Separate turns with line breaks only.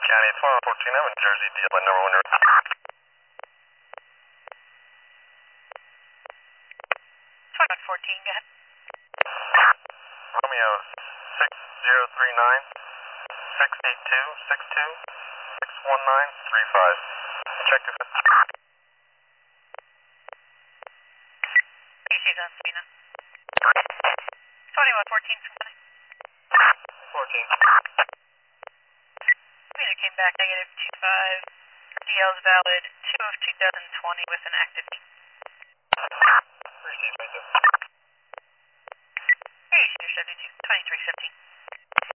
County 1214, I'm in Jersey, deal by number 1.
2114, go ahead.
Romeo 6039 682 61935. Check this out.
AC's on Sabina. 2114, somebody.
14.
Sabina came back negative 25. DL's valid 2 of 2020 with an active key.
Received, thank you.
AC 72, 2317.